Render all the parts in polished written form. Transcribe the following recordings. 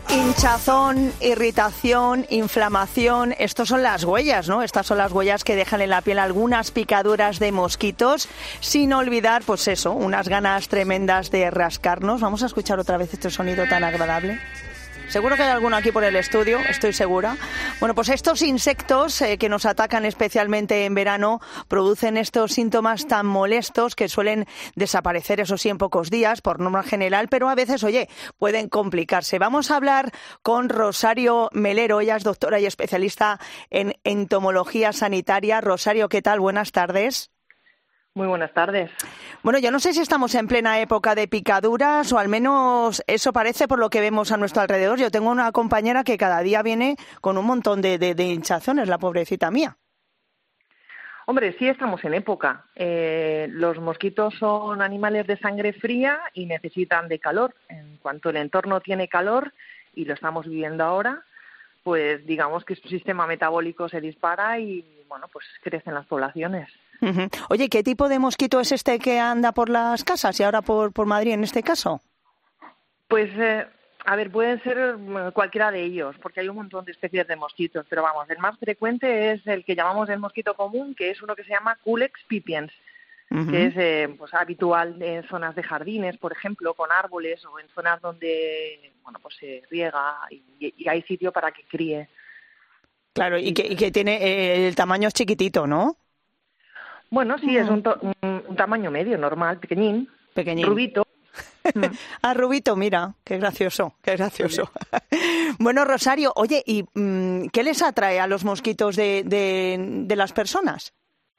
Hinchazón, irritación, inflamación, estos son las huellas, ¿no? Estas son las huellas que dejan en la piel algunas picaduras de mosquitos, sin olvidar, pues eso, unas ganas tremendas de rascarnos. Vamos a escuchar otra vez este sonido tan agradable. Seguro que hay alguno aquí por el estudio, estoy segura. Bueno, pues estos insectos que nos atacan especialmente en verano producen estos síntomas tan molestos que suelen desaparecer, eso sí, en pocos días, por norma general, pero a veces, oye, pueden complicarse. Vamos a hablar con Rosario Melero, ella es doctora y especialista en entomología sanitaria. Rosario, ¿qué tal? Buenas tardes. Muy buenas tardes. Bueno, yo no sé si estamos en plena época de picaduras o al menos eso parece por lo que vemos a nuestro alrededor. Yo tengo una compañera que cada día viene con un montón de hinchazones, la pobrecita mía. Hombre, sí estamos en época. Los mosquitos son animales de sangre fría y necesitan de calor. En cuanto el entorno tiene calor, y lo estamos viviendo ahora, pues digamos que su sistema metabólico se dispara y, bueno, pues crecen las poblaciones. Uh-huh. Oye, ¿qué tipo de mosquito es este que anda por las casas y ahora por Madrid en este caso? Pues, a ver, pueden ser cualquiera de ellos, porque hay un montón de especies de mosquitos, pero vamos, el más frecuente es el que llamamos el mosquito común, que es uno que se llama Culex pipiens, uh-huh, que es pues habitual en zonas de jardines, por ejemplo, con árboles o en zonas donde, bueno, pues se riega y hay sitio para que críe. Claro, y que tiene el tamaño es chiquitito, ¿no? Bueno, sí, es un tamaño medio, normal, pequeñín. Rubito. Ah, Rubito, mira, qué gracioso, qué gracioso. Bueno, Rosario, oye, ¿y qué les atrae a los mosquitos de las personas?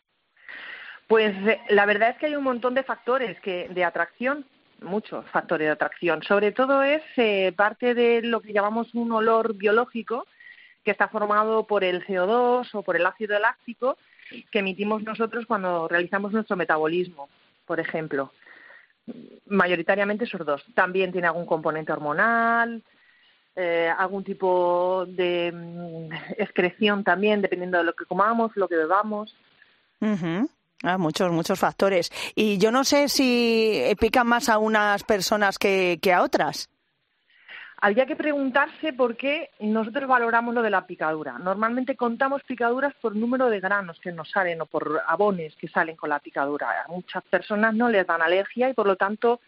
Pues la verdad es que hay un montón de factores de atracción, muchos factores de atracción. Sobre todo es parte de lo que llamamos un olor biológico, que está formado por el CO2 o por el ácido láctico, que emitimos nosotros cuando realizamos nuestro metabolismo, por ejemplo. Mayoritariamente esos dos. También tiene algún componente hormonal, algún tipo de excreción también, dependiendo de lo que comamos, lo que bebamos. Uh-huh. Muchos factores. Y yo no sé si pican más a unas personas que a otras. Habría que preguntarse por qué nosotros valoramos lo de la picadura. Normalmente contamos picaduras por número de granos que nos salen o por abones que salen con la picadura. A muchas personas no les dan alergia y por lo tanto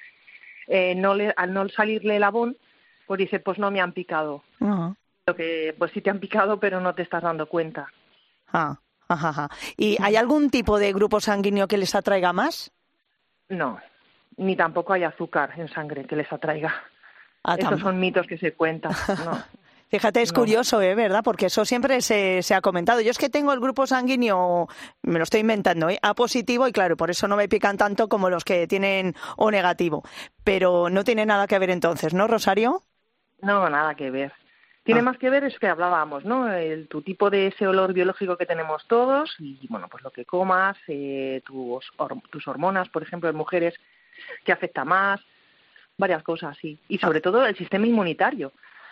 al no salirle el abón, pues dice, pues no me han picado. Uh-huh. Lo que pues sí te han picado pero no te estás dando cuenta. ¿Y hay algún tipo de grupo sanguíneo que les atraiga más? No, ni tampoco hay azúcar en sangre que les atraiga. Estos son mitos que se cuentan, ¿no? Fíjate, es curioso, ¿verdad? Porque eso siempre se ha comentado. Yo es que tengo el grupo sanguíneo, me lo estoy inventando, A positivo y claro, por eso no me pican tanto como los que tienen O negativo. Pero no tiene nada que ver entonces, ¿no, Rosario? No, nada que ver. Tiene más que ver es que hablábamos, ¿no? Tu tipo de ese olor biológico que tenemos todos y, bueno, pues lo que comas, tus hormonas, por ejemplo, en mujeres, que afecta más. Varias cosas, sí. Y sobre todo el sistema inmunitario.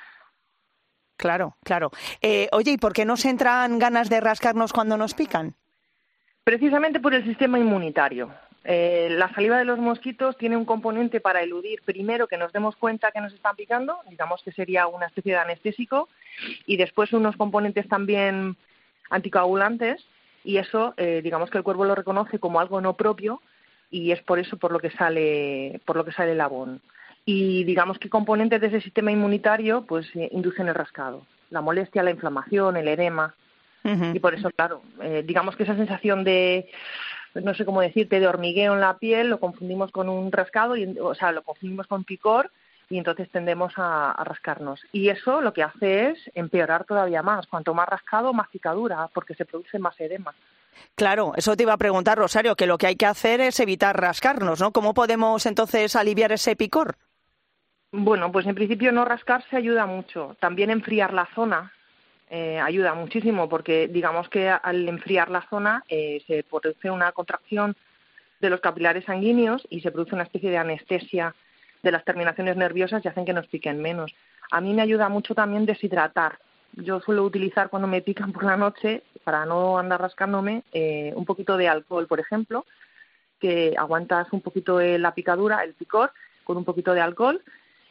Claro. Oye, ¿y por qué nos entran ganas de rascarnos cuando nos pican? Precisamente por el sistema inmunitario. La saliva de los mosquitos tiene un componente para eludir, primero, que nos demos cuenta que nos están picando, digamos que sería una especie de anestésico, y después unos componentes también anticoagulantes, y eso, digamos que el cuerpo lo reconoce como algo no propio, y es por eso por lo que sale el abón. Y digamos que componentes de ese sistema inmunitario pues inducen el rascado, la molestia, la inflamación, el edema. Uh-huh. Y por eso, claro, digamos que esa sensación de, no sé cómo decirte, de hormigueo en la piel lo confundimos con un rascado, lo confundimos con picor y entonces tendemos a rascarnos. Y eso lo que hace es empeorar todavía más. Cuanto más rascado, más picadura, porque se produce más edema. Claro, eso te iba a preguntar, Rosario, que lo que hay que hacer es evitar rascarnos, ¿no? ¿Cómo podemos entonces aliviar ese picor? Bueno, pues en principio no rascarse ayuda mucho. También enfriar la zona ayuda muchísimo porque digamos que al enfriar la zona se produce una contracción de los capilares sanguíneos y se produce una especie de anestesia de las terminaciones nerviosas y hacen que nos piquen menos. A mí me ayuda mucho también deshidratar. Yo suelo utilizar cuando me pican por la noche, para no andar rascándome, un poquito de alcohol, por ejemplo, que aguantas un poquito la picadura, el picor, con un poquito de alcohol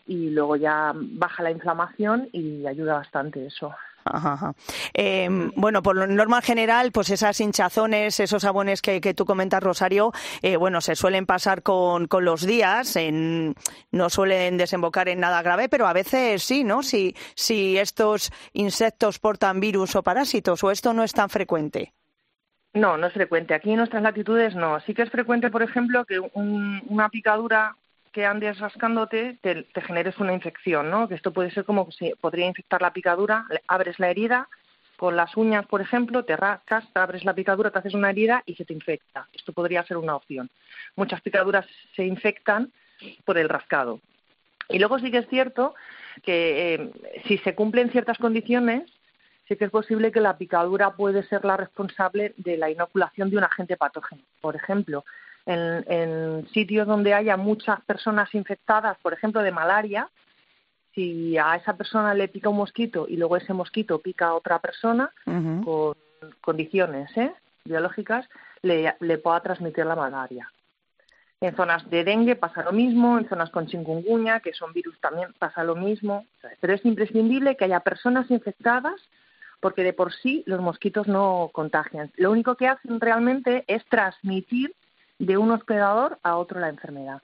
y luego ya baja la inflamación y ayuda bastante eso. Ajá. Bueno, por norma general, pues esas hinchazones, esos sabones que tú comentas, Rosario, bueno, se suelen pasar con los días, no suelen desembocar en nada grave, pero a veces sí, ¿no? Si estos insectos portan virus o parásitos, o esto no es tan frecuente. No, no es frecuente. Aquí en nuestras latitudes no. Sí que es frecuente, por ejemplo, que una picadura que andes rascándote te generes una infección, ¿no? Que esto puede ser como que se podría infectar la picadura, abres la herida con las uñas, por ejemplo, te rascas, te abres la picadura, te haces una herida y se te infecta. Esto podría ser una opción. Muchas picaduras se infectan por el rascado. Y luego sí que es cierto que si se cumplen ciertas condiciones, sí que es posible que la picadura puede ser la responsable de la inoculación de un agente patógeno. Por ejemplo, en sitios donde haya muchas personas infectadas, por ejemplo, de malaria, si a esa persona le pica un mosquito y luego ese mosquito pica a otra persona, con condiciones biológicas, le pueda transmitir la malaria. En zonas de dengue pasa lo mismo, en zonas con chikungunya, que son virus, también pasa lo mismo. Pero es imprescindible que haya personas infectadas, porque de por sí los mosquitos no contagian. Lo único que hacen realmente es transmitir de un hospedador a otro la enfermedad.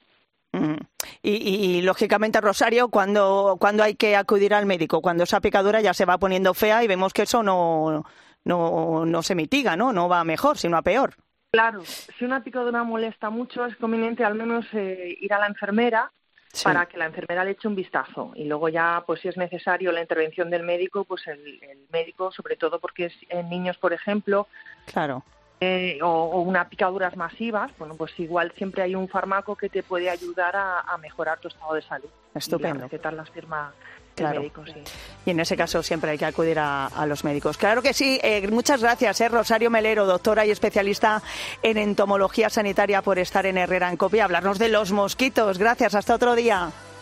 Y lógicamente, Rosario, ¿cuándo hay que acudir al médico? Cuando esa picadura ya se va poniendo fea y vemos que eso no se mitiga, ¿no? Va a mejor, sino a peor. Claro, si una picadura molesta mucho, es conveniente al menos ir a la enfermera, sí, para que la enfermera le eche un vistazo. Y luego ya, pues si es necesario la intervención del médico, pues el médico, sobre todo porque en niños, por ejemplo, claro, o unas picaduras masivas, bueno, pues igual siempre hay un fármaco que te puede ayudar a mejorar tu estado de salud. Estupendo. Y la receta las firma claro. El médico, sí. Y en ese caso siempre hay que acudir a los médicos. Claro que sí. Muchas gracias, Rosario Melero, doctora y especialista en entomología sanitaria, por estar en Herrera en Cope y hablarnos de los mosquitos. Gracias, hasta otro día.